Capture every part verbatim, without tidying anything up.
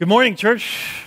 Good morning, church.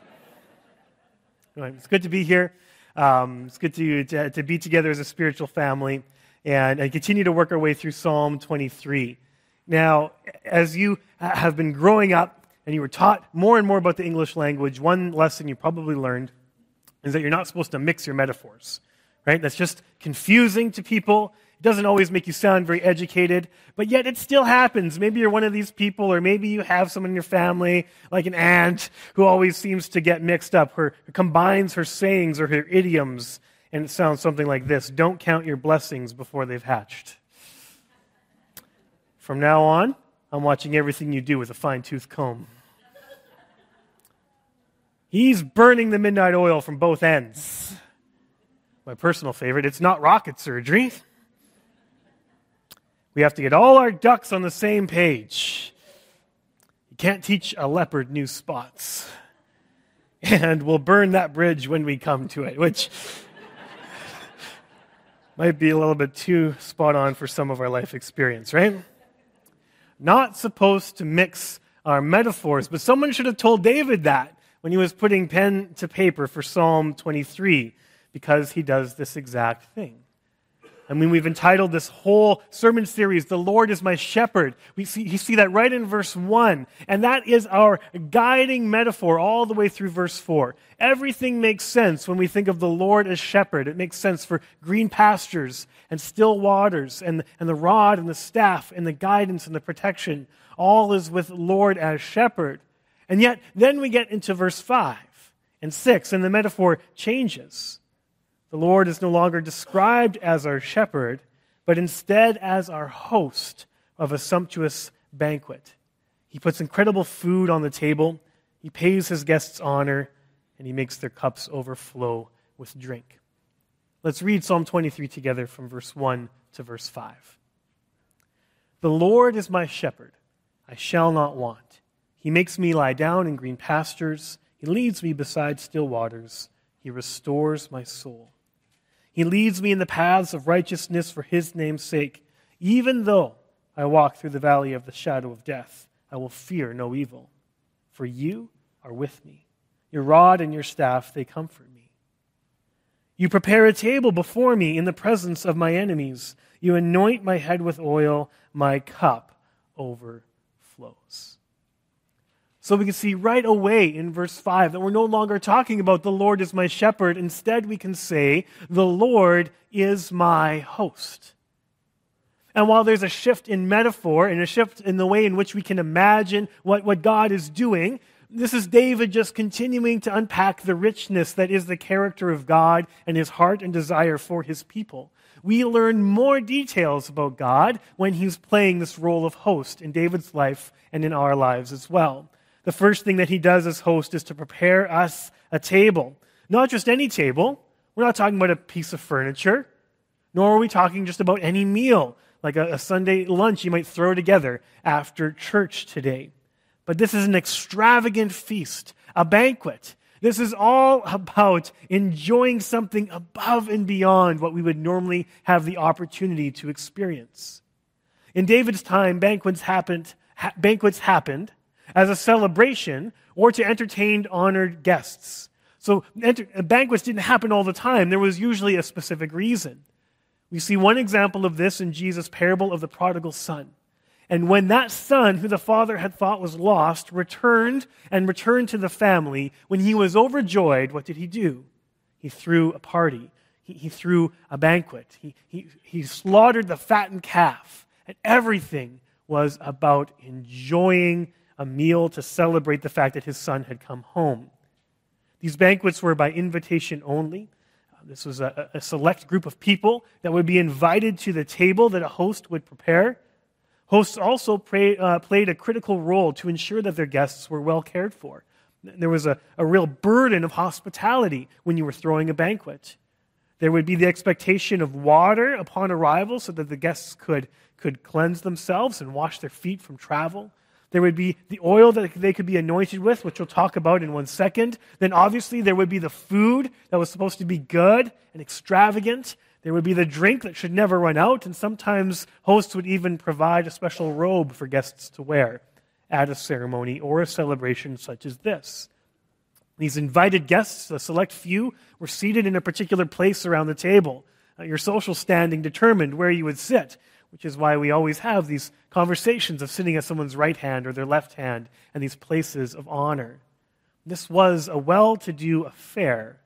It's good to be here. Um, it's good to, to to be together as a spiritual family and, and continue to work our way through Psalm twenty-three. Now, as you have been growing up and you were taught more and more about the English language, one lesson you probably learned is that you're not supposed to mix your metaphors, right? That's just confusing to people. It doesn't always make you sound very educated, but yet it still happens. Maybe you're one of these people, or maybe you have someone in your family, like an aunt, who always seems to get mixed up, who combines her sayings or her idioms, and it sounds something like this: don't count your blessings before they've hatched. From now on, I'm watching everything you do with a fine-tooth comb. He's burning the midnight oil from both ends. My personal favorite, it's not rocket surgery. We have to get all our ducks on the same page. You can't teach a leopard new spots. And we'll burn that bridge when we come to it, which might be a little bit too spot on for some of our life experience, right? Not supposed to mix our metaphors, but someone should have told David that when he was putting pen to paper for Psalm twenty-three, because he does this exact thing. I mean, we've entitled this whole sermon series, "The Lord is my shepherd." We see, you see that right in verse one. And that is our guiding metaphor all the way through verse four. Everything makes sense when we think of the Lord as shepherd. It makes sense for green pastures and still waters and, and the rod and the staff and the guidance and the protection. All is with Lord as shepherd. And yet, then we get into verse five and six, and the metaphor changes. The Lord is no longer described as our shepherd, but instead as our host of a sumptuous banquet. He puts incredible food on the table, he pays his guests honor, and he makes their cups overflow with drink. Let's read Psalm twenty-three together from verse one to verse five. The Lord is my shepherd, I shall not want. He makes me lie down in green pastures, he leads me beside still waters, he restores my soul. He leads me in the paths of righteousness for his name's sake. Even though I walk through the valley of the shadow of death, I will fear no evil. For you are with me. Your rod and your staff, they comfort me. You prepare a table before me in the presence of my enemies. You anoint my head with oil. My cup overflows. So we can see right away in verse five that we're no longer talking about the Lord is my shepherd. Instead, we can say, the Lord is my host. And while there's a shift in metaphor and a shift in the way in which we can imagine what, what God is doing, this is David just continuing to unpack the richness that is the character of God and his heart and desire for his people. We learn more details about God when he's playing this role of host in David's life and in our lives as well. The first thing that he does as host is to prepare us a table. Not just any table. We're not talking about a piece of furniture, nor are we talking just about any meal, like a, a Sunday lunch you might throw together after church today. But this is an extravagant feast, a banquet. This is all about enjoying something above and beyond what we would normally have the opportunity to experience. In David's time, banquets happened, ha- banquets happened as a celebration or to entertain honored guests. So enter- banquets didn't happen all the time. There was usually a specific reason. We see one example of this in Jesus' parable of the prodigal son. And when that son, who the father had thought was lost, returned and returned to the family, when he was overjoyed, what did he do? He threw a party. He, he threw a banquet. He, he, he slaughtered the fattened calf. And everything was about enjoying a meal to celebrate the fact that his son had come home. These banquets were by invitation only. Uh, this was a, a select group of people that would be invited to the table that a host would prepare. Hosts also pray, uh, played a critical role to ensure that their guests were well cared for. There was a, a real burden of hospitality when you were throwing a banquet. There would be the expectation of water upon arrival so that the guests could, could cleanse themselves and wash their feet from travel. There would be the oil that they could be anointed with, which we'll talk about in one second. Then obviously there would be the food that was supposed to be good and extravagant. There would be the drink that should never run out, and sometimes hosts would even provide a special robe for guests to wear. at a ceremony or a celebration such as this. These invited guests, a select few, were seated in a particular place around the table. Uh, your social standing determined where you would sit, which is why we always have these conversations of sitting at someone's right hand or their left hand and these places of honor. This was a well-to-do affair,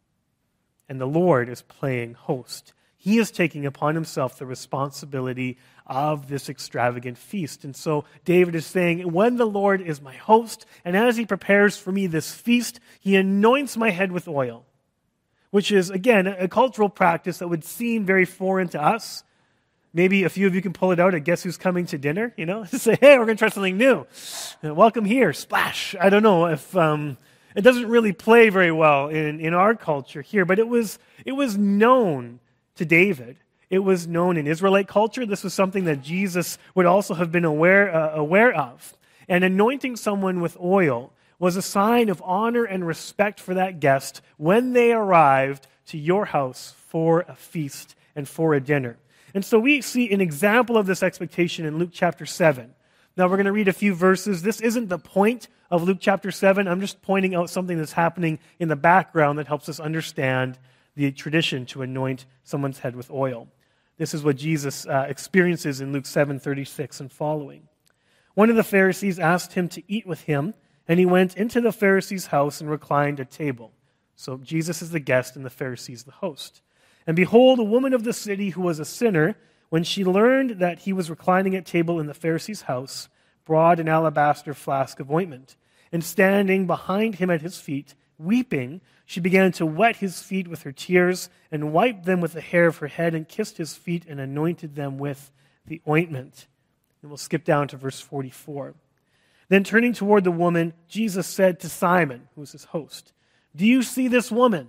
and the Lord is playing host. He is taking upon himself the responsibility of this extravagant feast. And so David is saying, when the Lord is my host, and as he prepares for me this feast, he anoints my head with oil, which is, again, a cultural practice that would seem very foreign to us. Maybe a few of you can pull it out at Guess Who's Coming to Dinner, you know? Say, hey, we're going to try something new. Welcome here, splash. I don't know if... Um, it doesn't really play very well in, in our culture here, but it was it was known to David. It was known in Israelite culture. This was something that Jesus would also have been aware uh, aware of. And anointing someone with oil was a sign of honor and respect for that guest when they arrived to your house for a feast and for a dinner. And so we see an example of this expectation in Luke chapter seven. Now we're going to read a few verses. This isn't the point of Luke chapter seven. I'm just pointing out something that's happening in the background that helps us understand the tradition to anoint someone's head with oil. This is what Jesus uh, experiences in Luke seven thirty-six and following. One of the Pharisees asked him to eat with him, and he went into the Pharisee's house and reclined at table. So Jesus is the guest and the Pharisee is the host. And behold, a woman of the city who was a sinner, when she learned that he was reclining at table in the Pharisee's house, brought an alabaster flask of ointment. And standing behind him at his feet, weeping, she began to wet his feet with her tears and wiped them with the hair of her head and kissed his feet and anointed them with the ointment. And we'll skip down to verse forty-four. Then turning toward the woman, Jesus said to Simon, who was his host, "Do you see this woman?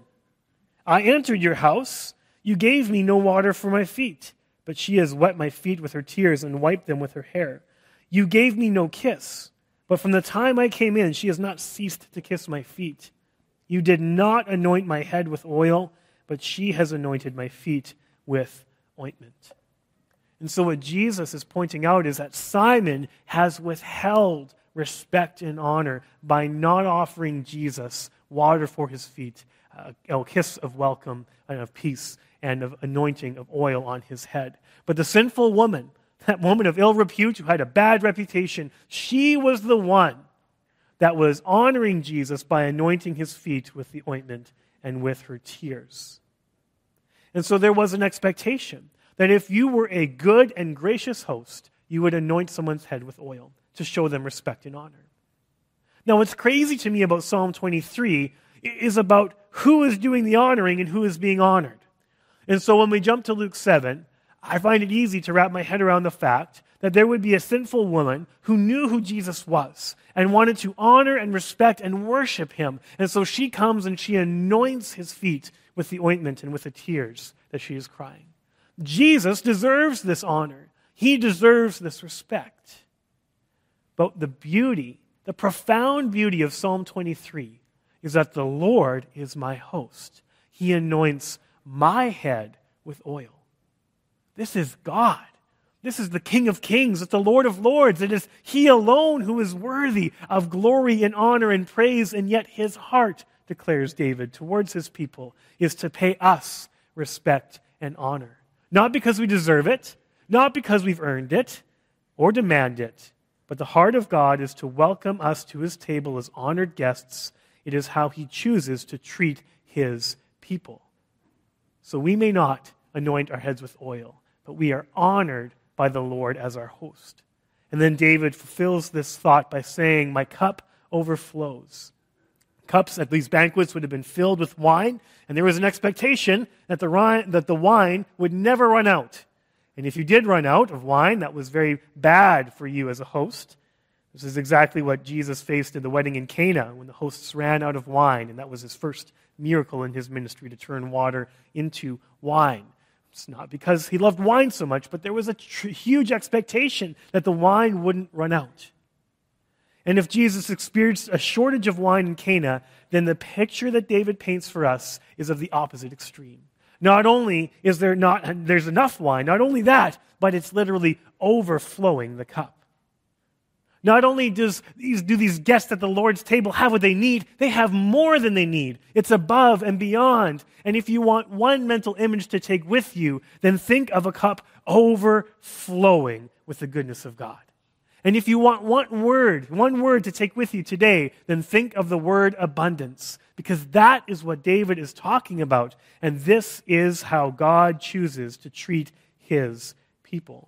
I entered your house. You gave me no water for my feet, but she has wet my feet with her tears and wiped them with her hair. You gave me no kiss, but from the time I came in, she has not ceased to kiss my feet. You did not anoint my head with oil, but she has anointed my feet with ointment." And so what Jesus is pointing out is that Simon has withheld respect and honor by not offering Jesus water for his feet, a kiss of welcome and of peace and of anointing of oil on his head. But the sinful woman, that woman of ill repute who had a bad reputation, she was the one that was honoring Jesus by anointing his feet with the ointment and with her tears. And so there was an expectation that if you were a good and gracious host, you would anoint someone's head with oil to show them respect and honor. Now, what's crazy to me about Psalm twenty-three is about who is doing the honoring and who is being honored. And so when we jump to Luke seven, I find it easy to wrap my head around the fact that there would be a sinful woman who knew who Jesus was and wanted to honor and respect and worship him. And so she comes and she anoints his feet with the ointment and with the tears that she is crying. Jesus deserves this honor. He deserves this respect. But the beauty, the profound beauty of Psalm twenty-three is that the Lord is my host. He anoints my head with oil. This is God. This is the King of Kings. It's the Lord of Lords. It is He alone who is worthy of glory and honor and praise, and yet His heart, declares David, towards His people is to pay us respect and honor. Not because we deserve it, not because we've earned it or demand it, but the heart of God is to welcome us to His table as honored guests. It is how He chooses to treat His people. So we may not anoint our heads with oil, but we are honored by the Lord as our host. And then David fulfills this thought by saying, "My cup overflows." Cups at these banquets would have been filled with wine, and there was an expectation that the wine, that the wine would never run out. And if you did run out of wine, that was very bad for you as a host. This is exactly what Jesus faced in the wedding in Cana when the hosts ran out of wine, and that was his first miracle in his ministry, to turn water into wine. It's not because he loved wine so much, but there was a tr- huge expectation that the wine wouldn't run out. And if Jesus experienced a shortage of wine in Cana, then the picture that David paints for us is of the opposite extreme. Not only is there not there's enough wine, not only that, but it's literally overflowing the cup. Not only does these, do these guests at the Lord's table have what they need, they have more than they need. It's above and beyond. And if you want one mental image to take with you, then think of a cup overflowing with the goodness of God. And if you want one word, one word to take with you today, then think of the word abundance, because that is what David is talking about. And this is how God chooses to treat his people.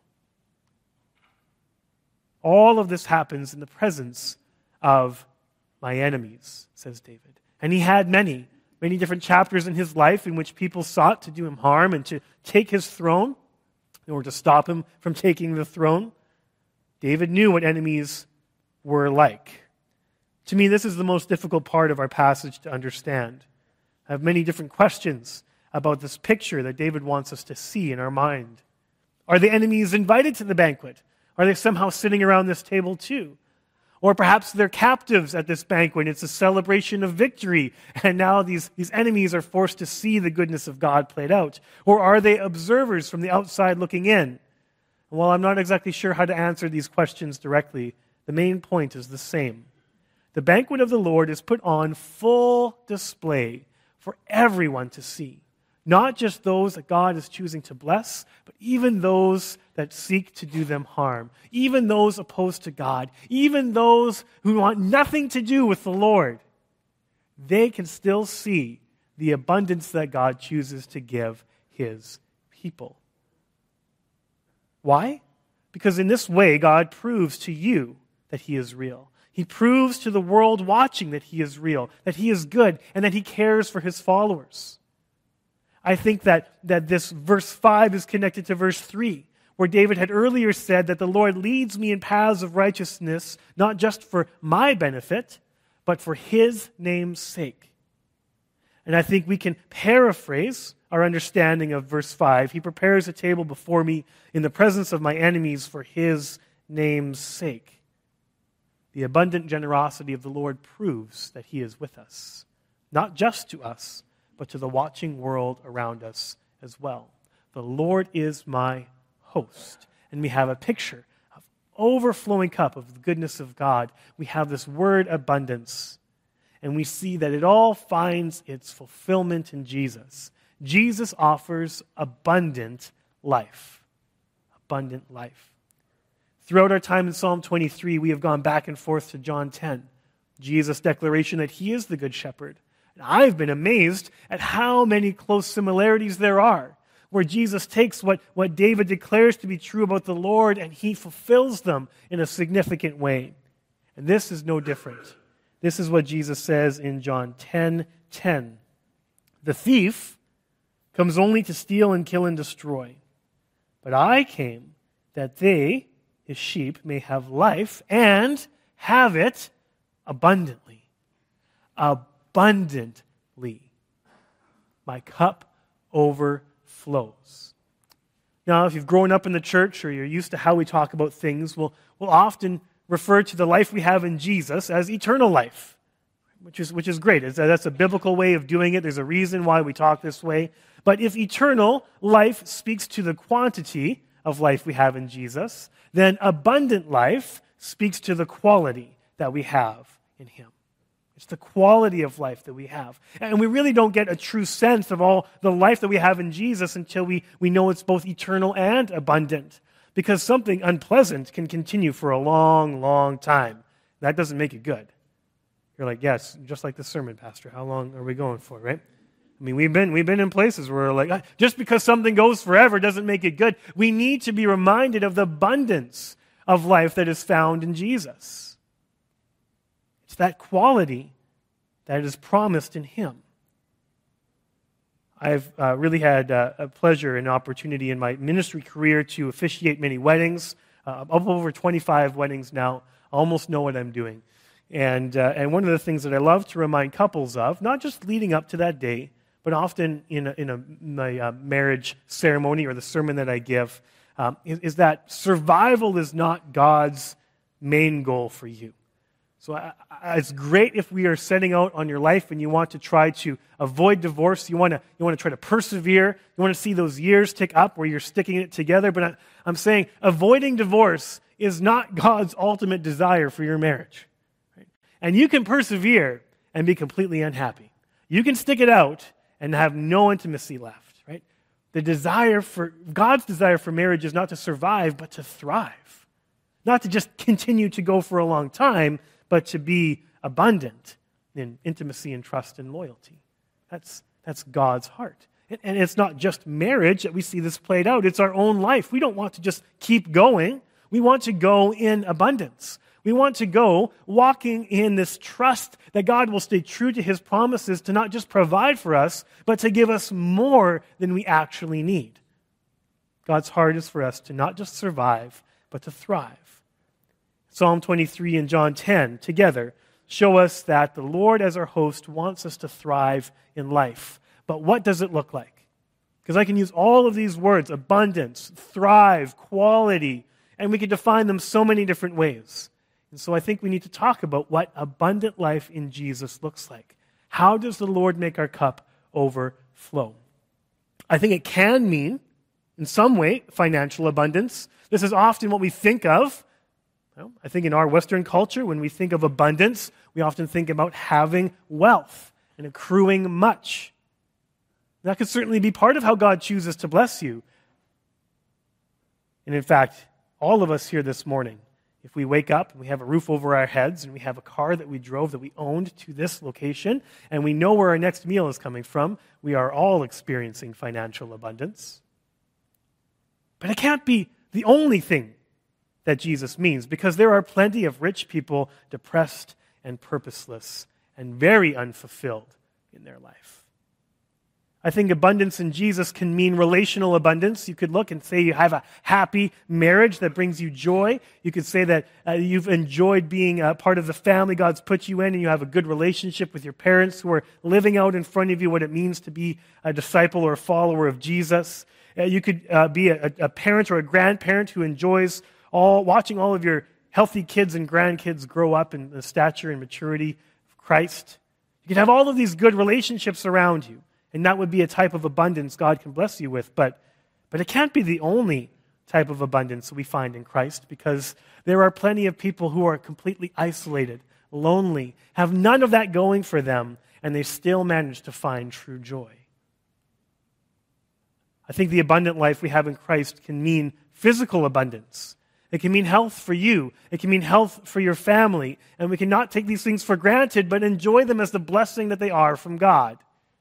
All of this happens in the presence of my enemies, says David. And he had many, many different chapters in his life in which people sought to do him harm and to take his throne in order to stop him from taking the throne. David knew what enemies were like. To me, this is the most difficult part of our passage to understand. I have many different questions about this picture that David wants us to see in our mind. Are the enemies invited to the banquet? Are they somehow sitting around this table too? Or perhaps they're captives at this banquet. It's a celebration of victory, and now these, these enemies are forced to see the goodness of God played out. Or are they observers from the outside looking in? While I'm not exactly sure how to answer these questions directly, the main point is the same. The banquet of the Lord is put on full display for everyone to see. Not just those that God is choosing to bless, but even those that seek to do them harm. Even those opposed to God. Even those who want nothing to do with the Lord. They can still see the abundance that God chooses to give his people. Why? Because in this way, God proves to you that he is real. He proves to the world watching that he is real, that he is good, and that he cares for his followers. I think that, that this verse five is connected to verse three, where David had earlier said that the Lord leads me in paths of righteousness, not just for my benefit, but for his name's sake. And I think we can paraphrase our understanding of verse five. He prepares a table before me in the presence of my enemies for his name's sake. The abundant generosity of the Lord proves that he is with us, not just to us, but to the watching world around us as well. The Lord is my host. And we have a picture of overflowing cup of the goodness of God. We have this word abundance. And we see that it all finds its fulfillment in Jesus. Jesus offers abundant life. Abundant life. Throughout our time in Psalm twenty-three, we have gone back and forth to John ten. Jesus' declaration that he is the good shepherd. And I've been amazed at how many close similarities there are, where Jesus takes what, what David declares to be true about the Lord and he fulfills them in a significant way. And this is no different. This is what Jesus says in John ten ten. The thief comes only to steal and kill and destroy. But I came that they, his sheep, may have life and have it abundantly. Abundantly. My cup overflows. Now, if you've grown up in the church or you're used to how we talk about things, we'll, we'll often refer to the life we have in Jesus as eternal life, which is, which is great. It's, that's a biblical way of doing it. There's a reason why we talk this way. But if eternal life speaks to the quantity of life we have in Jesus, then abundant life speaks to the quality that we have in him. It's the quality of life that we have. And we really don't get a true sense of all the life that we have in Jesus until we, we know it's both eternal and abundant. Because something unpleasant can continue for a long, long time. That doesn't make it good. You're like, yes, just like the sermon, Pastor. How long are we going for, right? I mean, we've been we've been in places where we're like, just because something goes forever doesn't make it good. We need to be reminded of the abundance of life that is found in Jesus. It's that quality that is promised in him. I've uh, really had uh, a pleasure and opportunity in my ministry career to officiate many weddings. Uh, of over twenty-five weddings now. I almost know what I'm doing. And, uh, and one of the things that I love to remind couples of, not just leading up to that day, but often in a, in a, my uh, marriage ceremony or the sermon that I give, um, is, is that survival is not God's main goal for you. So I, I, it's great if we are setting out on your life and you want to try to avoid divorce. You want to you want to try to persevere. You want to see those years tick up where you're sticking it together. But I, I'm saying avoiding divorce is not God's ultimate desire for your marriage. Right? And you can persevere and be completely unhappy. You can stick it out and have no intimacy left. Right? The desire for God's desire for marriage is not to survive, but to thrive. Not to just continue to go for a long time, but to be abundant in intimacy and trust and loyalty. That's, that's God's heart. And, and it's not just marriage that we see this played out. It's our own life. We don't want to just keep going. We want to go in abundance. We want to go walking in this trust that God will stay true to his promises to not just provide for us, but to give us more than we actually need. God's heart is for us to not just survive, but to thrive. Psalm twenty-three and John ten together show us that the Lord as our host wants us to thrive in life. But what does it look like? Because I can use all of these words, abundance, thrive, quality, and we can define them so many different ways. And so I think we need to talk about what abundant life in Jesus looks like. How does the Lord make our cup overflow? I think it can mean, in some way, financial abundance. This is often what we think of. Well, I think in our Western culture, when we think of abundance, we often think about having wealth and accruing much. That could certainly be part of how God chooses to bless you. And in fact, all of us here this morning, if we wake up and we have a roof over our heads and we have a car that we drove that we owned to this location and we know where our next meal is coming from, we are all experiencing financial abundance. But it can't be the only thing that Jesus means, because there are plenty of rich people depressed and purposeless and very unfulfilled in their life. I think abundance in Jesus can mean relational abundance. You could look and say you have a happy marriage that brings you joy. You could say that uh, you've enjoyed being a part of the family God's put you in, and you have a good relationship with your parents who are living out in front of you what it means to be a disciple or a follower of Jesus. Uh, you could uh, be a, a parent or a grandparent who enjoys all watching all of your healthy kids and grandkids grow up in the stature and maturity of Christ. You could have all of these good relationships around you, and that would be a type of abundance God can bless you with. But, but it can't be the only type of abundance we find in Christ, because there are plenty of people who are completely isolated, lonely, have none of that going for them, and they still manage to find true joy. I think the abundant life we have in Christ can mean physical abundance. It can mean health for you. It can mean health for your family. And we cannot take these things for granted, but enjoy them as the blessing that they are from God.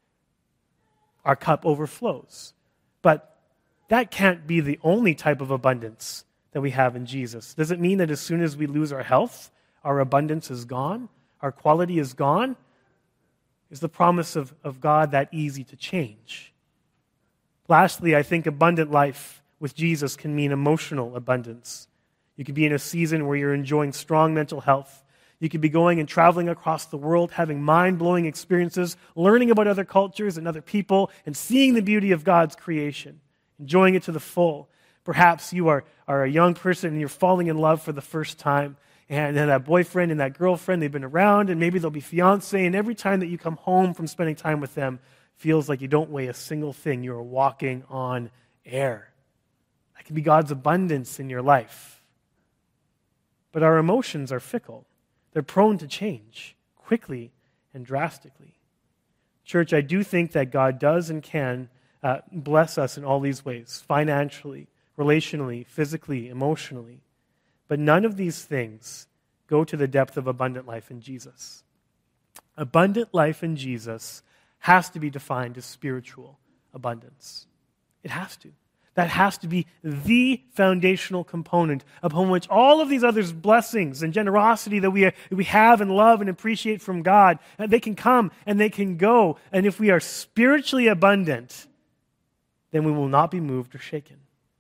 Our cup overflows. But that can't be the only type of abundance that we have in Jesus. Does it mean that as soon as we lose our health, our abundance is gone? Our quality is gone? Is the promise of, of God that easy to change? Lastly, I think abundant life with Jesus can mean emotional abundance. You could be in a season where you're enjoying strong mental health. You could be going and traveling across the world, having mind-blowing experiences, learning about other cultures and other people, and seeing the beauty of God's creation, enjoying it to the full. Perhaps you are, are a young person and you're falling in love for the first time, and then that boyfriend and that girlfriend, they've been around, and maybe they'll be fiancé, and every time that you come home from spending time with them, feels like you don't weigh a single thing. You're walking on air. That can be God's abundance in your life. But our emotions are fickle. They're prone to change quickly and drastically. Church, I do think that God does and can uh, bless us in all these ways, financially, relationally, physically, emotionally. But none of these things go to the depth of abundant life in Jesus. Abundant life in Jesus has to be defined as spiritual abundance. It has to. That has to be the foundational component upon which all of these other blessings and generosity that we, are, we have and love and appreciate from God, they can come and they can go. And if we are spiritually abundant, then we will not be moved or shaken.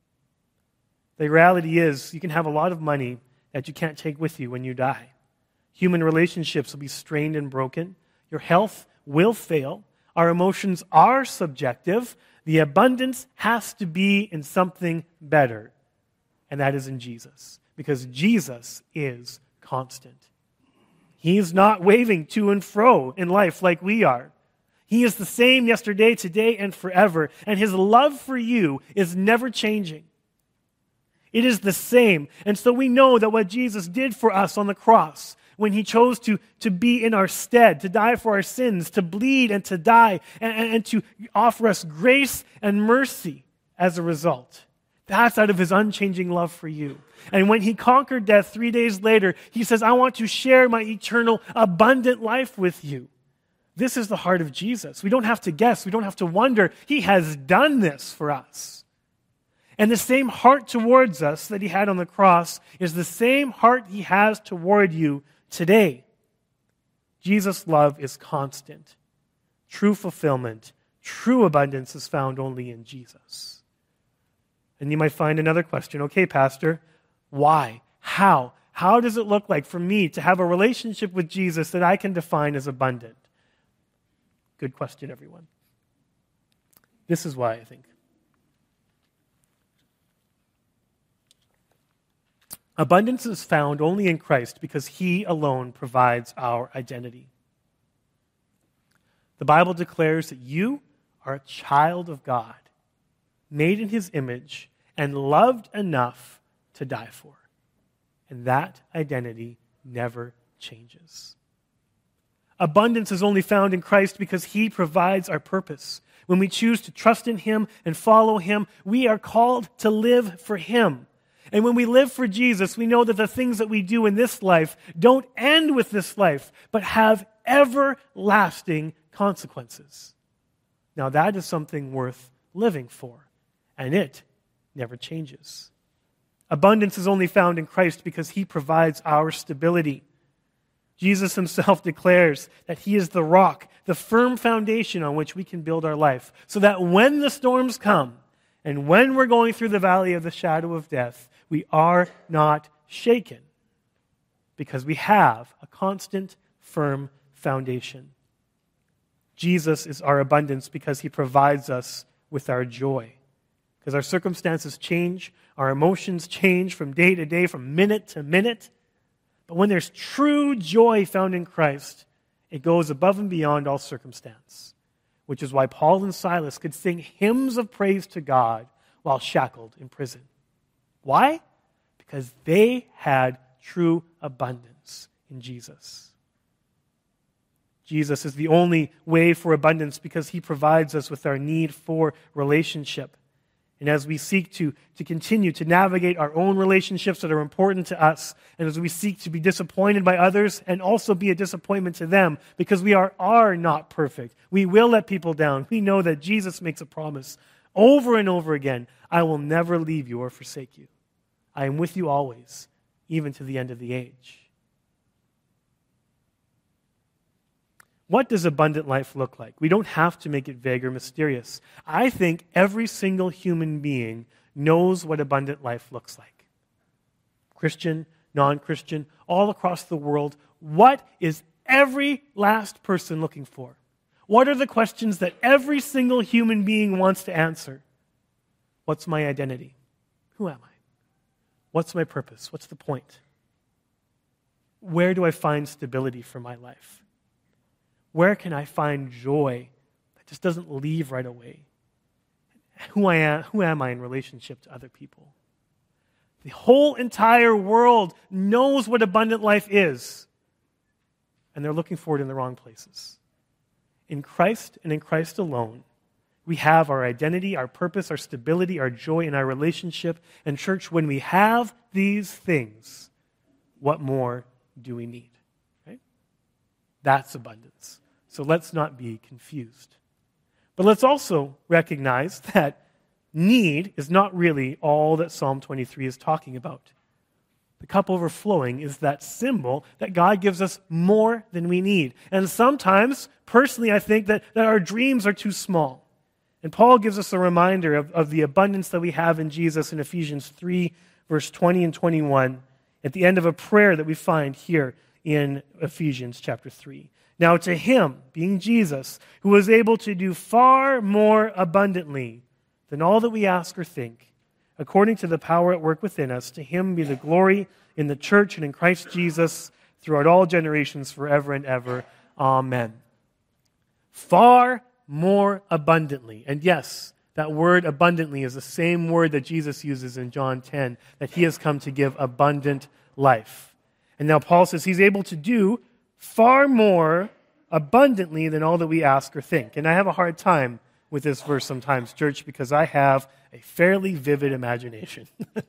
The reality is, you can have a lot of money that you can't take with you when you die. Human relationships will be strained and broken. Your health will fail. Our emotions are subjective. The abundance has to be in something better, and that is in Jesus, because Jesus is constant. He is not waving to and fro in life like we are. He is the same yesterday, today, and forever, and his love for you is never changing. It is the same. And so we know that what Jesus did for us on the cross, when he chose to, to be in our stead, to die for our sins, to bleed and to die, and, and, and to offer us grace and mercy as a result. That's out of his unchanging love for you. And when he conquered death three days later, he says, I want to share my eternal, abundant life with you. This is the heart of Jesus. We don't have to guess. We don't have to wonder. He has done this for us. And the same heart towards us that he had on the cross is the same heart he has toward you today. Jesus' love is constant. True fulfillment, true abundance is found only in Jesus. And you might find another question. Okay, Pastor, why? How? How does it look like for me to have a relationship with Jesus that I can define as abundant? Good question, everyone. This is why I think. Abundance is found only in Christ because he alone provides our identity. The Bible declares that you are a child of God, made in his image, and loved enough to die for. And that identity never changes. Abundance is only found in Christ because he provides our purpose. When we choose to trust in him and follow him, we are called to live for him. And when we live for Jesus, we know that the things that we do in this life don't end with this life, but have everlasting consequences. Now that is something worth living for, and it never changes. Abundance is only found in Christ because he provides our stability. Jesus himself declares that he is the rock, the firm foundation on which we can build our life, so that when the storms come, and when we're going through the valley of the shadow of death, we are not shaken because we have a constant, firm foundation. Jesus is our abundance because he provides us with our joy. Because our circumstances change, our emotions change from day to day, from minute to minute. But when there's true joy found in Christ, it goes above and beyond all circumstance, which is why Paul and Silas could sing hymns of praise to God while shackled in prison. Why? Because they had true abundance in Jesus. Jesus is the only way for abundance because he provides us with our need for relationship. And as we seek to, to continue to navigate our own relationships that are important to us, and as we seek to be disappointed by others and also be a disappointment to them, because we are, are not perfect, we will let people down. We know that Jesus makes a promise over and over again, I will never leave you or forsake you. I am with you always, even to the end of the age. What does abundant life look like? We don't have to make it vague or mysterious. I think every single human being knows what abundant life looks like. Christian, non-Christian, all across the world. What is every last person looking for? What are the questions that every single human being wants to answer? What's my identity? Who am I? What's my purpose? What's the point? Where do I find stability for my life? Where can I find joy that just doesn't leave right away? Who I am, who am I in relationship to other people? The whole entire world knows what abundant life is, and they're looking for it in the wrong places. In Christ and in Christ alone, we have our identity, our purpose, our stability, our joy in our relationship. And church, when we have these things, what more do we need? Right? That's abundance. So let's not be confused. But let's also recognize that need is not really all that Psalm twenty-three is talking about. The cup overflowing is that symbol that God gives us more than we need. And sometimes, personally, I think that, that our dreams are too small. And Paul gives us a reminder of, of the abundance that we have in Jesus in Ephesians three, verse twenty and twenty-one, at the end of a prayer that we find here in Ephesians chapter three. Now to him, being Jesus, who was able to do far more abundantly than all that we ask or think, according to the power at work within us, to him be the glory in the church and in Christ Jesus throughout all generations forever and ever. Amen. Far more abundantly. And yes, That word abundantly is the same word that Jesus uses in John ten, that he has come to give abundant life. And now Paul says he's able to do far more abundantly than all that we ask or think. And I have a hard time with this verse sometimes, church, because I have a fairly vivid imagination.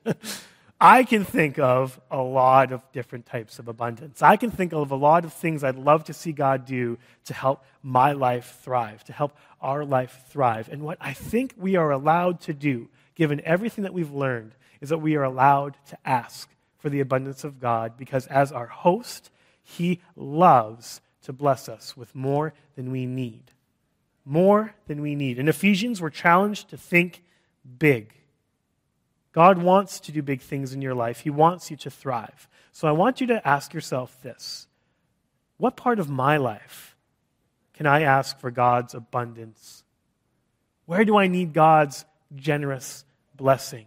I can think of a lot of different types of abundance. I can think of a lot of things I'd love to see God do to help my life thrive, to help our life thrive. And what I think we are allowed to do, given everything that we've learned, is that we are allowed to ask for the abundance of God, because as our host, he loves to bless us with more than we need. More than we need. In Ephesians, we're challenged to think big. God wants to do big things in your life. He wants you to thrive. So I want you to ask yourself this. What part of my life can I ask for God's abundance? Where do I need God's generous blessing?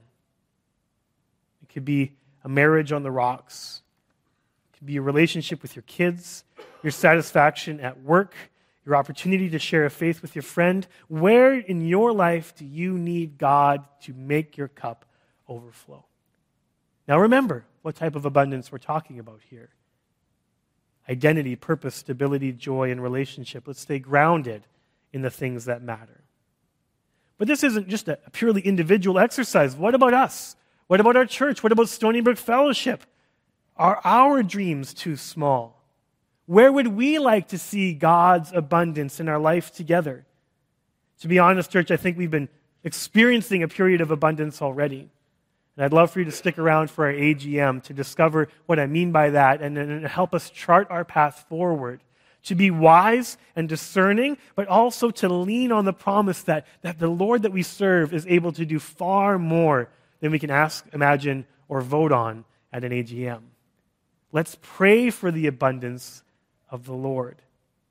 It could be a marriage on the rocks. It could be a relationship with your kids, your satisfaction at work, your opportunity to share a faith with your friend. Where in your life do you need God to make your cup overflow? Now remember what type of abundance we're talking about here. Identity, purpose, stability, joy, and relationship. Let's stay grounded in the things that matter. But this isn't just a purely individual exercise. What about us? What about our church? What about Stony Brook Fellowship? Are our dreams too small? Where would we like to see God's abundance in our life together? To be honest, church, I think we've been experiencing a period of abundance already. And I'd love for you to stick around for our A G M to discover what I mean by that and then help us chart our path forward. To be wise and discerning, but also to lean on the promise that, that the Lord that we serve is able to do far more than we can ask, imagine, or vote on at an A G M. Let's pray for the abundance of the Lord.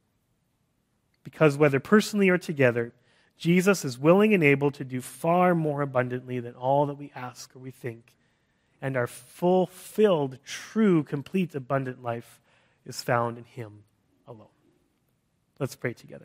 Because whether personally or together, Jesus is willing and able to do far more abundantly than all that we ask or we think. And our fulfilled, true, complete, abundant life is found in him alone. Let's pray together.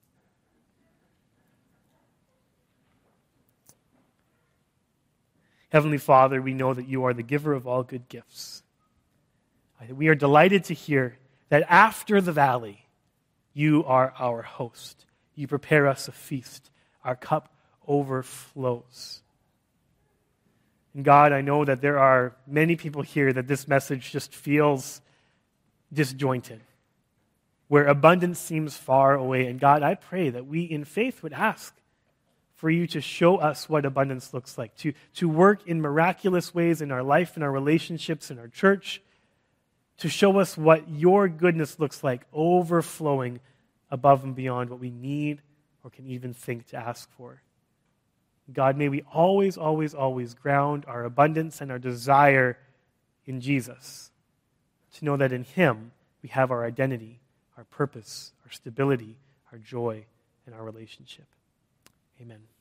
Heavenly Father, we know that you are the giver of all good gifts. We are delighted to hear that after the valley, you are our host. You prepare us a feast. Our cup overflows. And God, I know that there are many people here that this message just feels disjointed, where abundance seems far away. And God, I pray that we in faith would ask for you to show us what abundance looks like, to, to work in miraculous ways in our life, in our relationships, in our church, to show us what your goodness looks like, overflowing above and beyond what we need or can even think to ask for. God, may we always, always, always ground our abundance and our desire in Jesus, to know that in him we have our identity, our purpose, our stability, our joy, and our relationship. Amen.